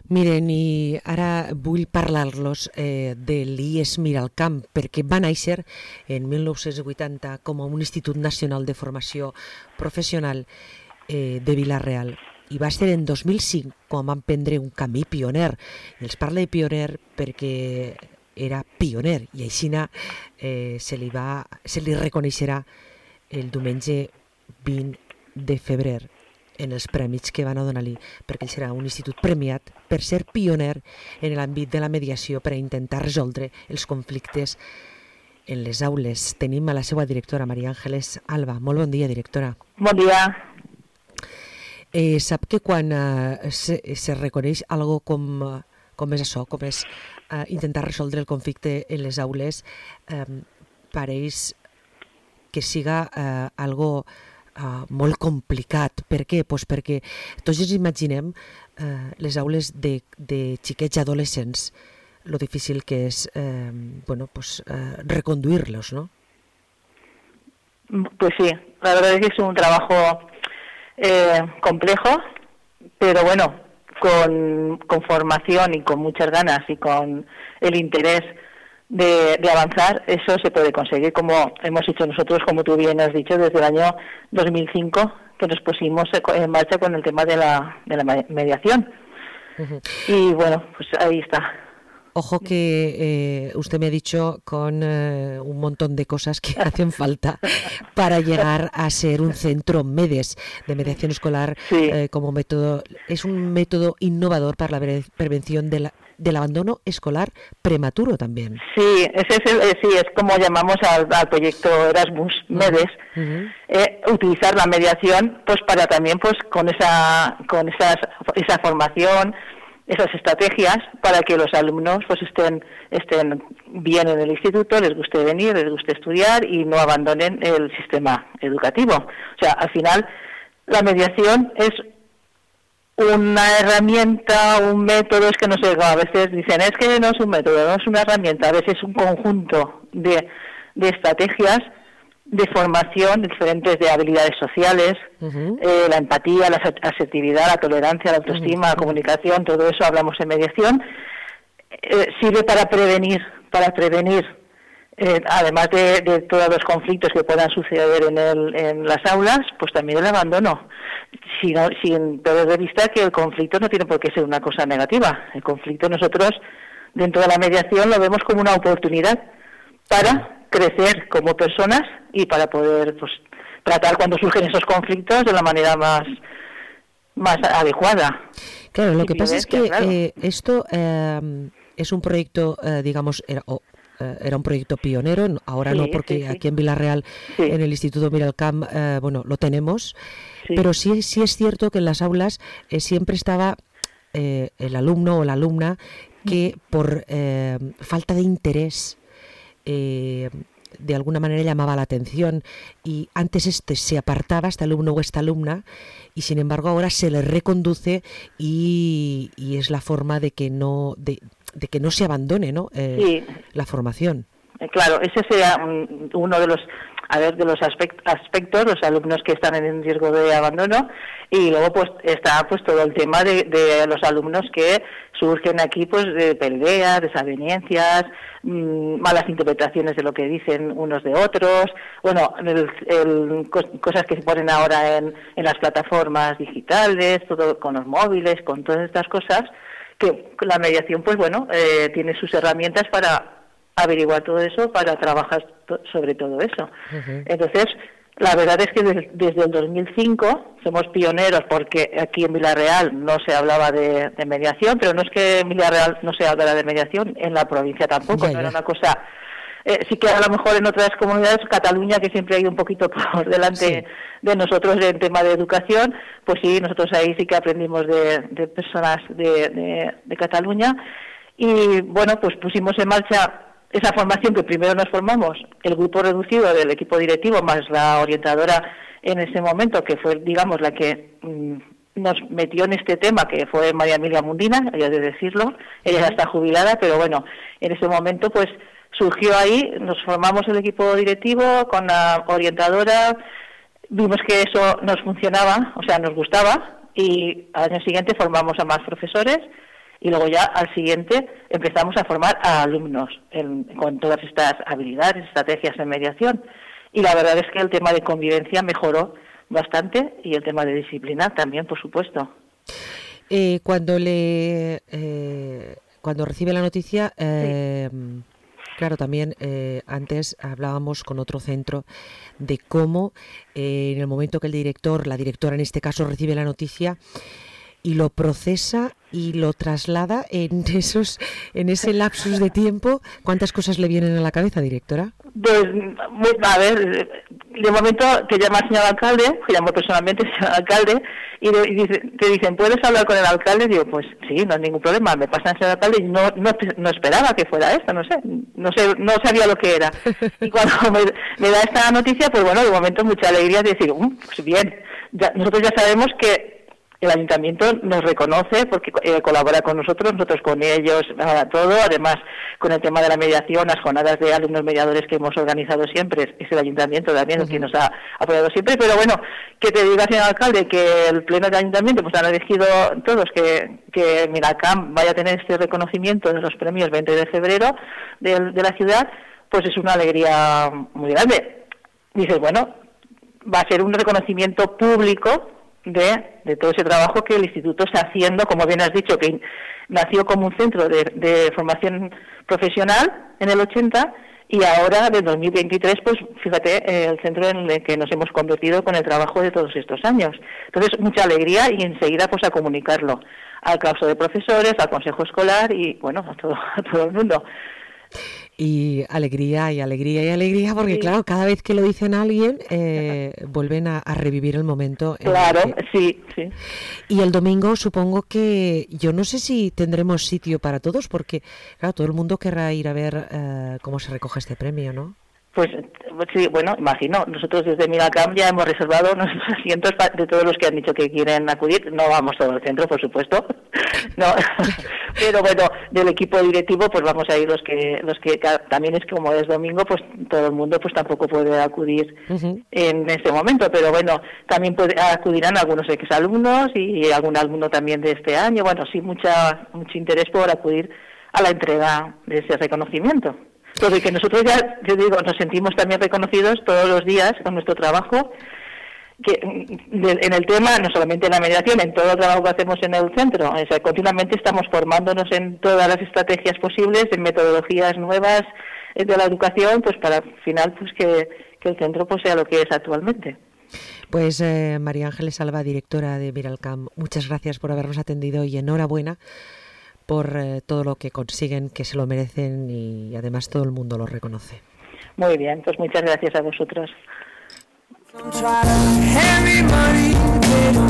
Miren, i ara vull parlar-los de l'IES Miralcamp, perquè va néixer en 1980 com a un Institut Nacional de Formació Professional de Vila-real. I va ser en 2005 quan van prendre un camí pioner. I els parla de pioner perquè era pioner i així se li reconeixerà el diumenge 20 de febrer en els premis que van a donar-li, perquè ell serà un institut premiat per ser pioner en l'àmbit de la mediació per a intentar resoldre els conflictes en les aules. Tenim a la seva directora, Maria Àngeles Alba. Molt bon dia, directora. Bon dia. Sap que quan se reconeix algo com és això, com és intentar resoldre el conflicte en les aules, pareix que siga algo molt complicat. Per què? Pues perquè tots ens imaginem les aules de xiquets adolescents, lo difícil que és reconduirlos, ¿no? Pues sí, la verdad es que es un trabajo complejo, pero bueno, con formación y con muchas ganas y con el interés de avanzar, eso se puede conseguir, como hemos hecho nosotros, como tú bien has dicho, desde el año 2005, que nos pusimos en marcha con el tema de la mediación. Uh-huh. Y bueno, pues ahí está. Ojo que usted me ha dicho con un montón de cosas que hacen falta para llegar a ser un centro MEDES, de mediación escolar, sí. Como método. Es un método innovador para la prevención del abandono escolar prematuro también. Sí, es como llamamos al proyecto Erasmus MEDES, uh-huh. Utilizar la mediación pues para también pues con esa formación, esas estrategias para que los alumnos pues estén bien en el instituto, les guste venir, les guste estudiar y no abandonen el sistema educativo. O sea, al final la mediación es una herramienta, un método, es que no sé, a veces dicen es que no es un método, no es una herramienta, a veces es un conjunto de estrategias de formación diferentes de habilidades sociales, uh-huh. La empatía, la asertividad, la tolerancia, la autoestima, uh-huh. la comunicación, todo eso hablamos en mediación, sirve para prevenir, además de todos los conflictos que puedan suceder en las aulas, pues también el abandono, sin perder de vista que el conflicto no tiene por qué ser una cosa negativa. El conflicto nosotros dentro de la mediación lo vemos como una oportunidad para crecer como personas y para poder pues tratar cuando surgen esos conflictos de la manera más adecuada. Claro, lo que pasa es que claro. Esto es un proyecto, digamos, era un proyecto pionero, ahora sí, no, porque sí. Aquí en Vila-real, sí. En el Instituto Miralcamp, lo tenemos, sí. Pero sí es cierto que en las aulas siempre estaba el alumno o la alumna que por falta de interés de alguna manera llamaba la atención y antes se apartaba este alumno o esta alumna y sin embargo ahora se le reconduce y es la forma de que no se abandone, ¿no? Sí. La formación. Claro, ese sería uno de los aspectos, los alumnos que están en riesgo de abandono, y luego pues está pues todo el tema de los alumnos que surgen aquí pues de peleas, desavenencias, malas interpretaciones de lo que dicen unos de otros, bueno, cosas que se ponen ahora en las plataformas digitales, todo con los móviles, con todas estas cosas, que la mediación pues bueno, tiene sus herramientas para averiguar todo eso, para trabajar sobre todo eso. Uh-huh. Entonces, la verdad es que desde el 2005 somos pioneros, porque aquí en Vila-real no se hablaba de mediación, pero no es que en Vila-real no se hablara de mediación, en la provincia tampoco, no era una cosa... sí que a lo mejor en otras comunidades, Cataluña, que siempre ha ido un poquito por delante sí. de nosotros en tema de educación, pues sí, nosotros ahí sí que aprendimos de personas de Cataluña, y bueno, pues pusimos en marcha esa formación que primero nos formamos, el grupo reducido del equipo directivo, más la orientadora en ese momento, que fue, digamos, la que nos metió en este tema, que fue María Emilia Mundina, hay de decirlo, ella ya está jubilada, pero bueno, en ese momento pues surgió ahí, nos formamos el equipo directivo con la orientadora, vimos que eso nos funcionaba, o sea, nos gustaba, y al año siguiente formamos a más profesores, Y luego ya al siguiente empezamos a formar a alumnos con todas estas habilidades, estrategias de mediación. Y la verdad es que el tema de convivencia mejoró bastante y el tema de disciplina también, por supuesto. Cuando recibe la noticia, claro, también antes hablábamos con otro centro de cómo en el momento que la directora en este caso, recibe la noticia y lo procesa y lo traslada en ese lapsus de tiempo, ¿cuántas cosas le vienen a la cabeza, directora? Pues, a ver, de momento te llama el señor alcalde, que llamo personalmente al señor alcalde, y te dicen, ¿puedes hablar con el alcalde? Digo, pues sí, no hay ningún problema, me pasan al señor alcalde y no esperaba que fuera esto, no sabía lo que era. Y cuando me da esta noticia, pues bueno, de momento mucha alegría de decir, pues bien, nosotros ya sabemos que el ayuntamiento nos reconoce porque colabora con nosotros con ellos, todo, además con el tema de la mediación, las jornadas de alumnos mediadores que hemos organizado siempre, es el ayuntamiento también el que nos ha apoyado siempre, pero bueno, que te diga, señor alcalde, que el pleno del ayuntamiento pues han elegido todos que Miralcamp vaya a tener este reconocimiento de los premios 20 de febrero de la ciudad, pues es una alegría muy grande. Dices, bueno, va a ser un reconocimiento público de todo ese trabajo que el instituto está haciendo, como bien has dicho, que nació como un centro de formación profesional en el 80 y ahora, en 2023, pues fíjate, el centro en el que nos hemos convertido con el trabajo de todos estos años. Entonces, mucha alegría y enseguida pues a comunicarlo al claustro de profesores, al consejo escolar y, bueno, a todo el mundo. Y alegría, porque sí, claro, cada vez que lo dicen a alguien, vuelven a revivir el momento. Claro, sí. Y el domingo supongo que, yo no sé si tendremos sitio para todos, porque claro, todo el mundo querrá ir a ver cómo se recoge este premio, ¿no? Pues sí, bueno, imagino, nosotros desde Miralcamp ya hemos reservado nuestros asientos de todos los que han dicho que quieren acudir, no vamos todo el centro, por supuesto, no, pero bueno, del equipo directivo pues vamos a ir los que también es como es domingo, pues todo el mundo pues tampoco puede acudir en este momento, pero bueno, también acudirán algunos exalumnos y algún alumno también de este año, bueno, sí, mucho interés por acudir a la entrega de ese reconocimiento. Porque que nosotros ya, yo digo, nos sentimos también reconocidos todos los días con nuestro trabajo, que en el tema, no solamente en la mediación, en todo el trabajo que hacemos en el centro, o sea, continuamente estamos formándonos en todas las estrategias posibles, en metodologías nuevas de la educación, pues para al final pues que el centro pues sea lo que es actualmente. Pues María Ángeles Alba, directora de Miralcamp, muchas gracias por habernos atendido y enhorabuena por todo lo que consiguen, que se lo merecen y además todo el mundo lo reconoce. Muy bien, pues muchas gracias a vosotros.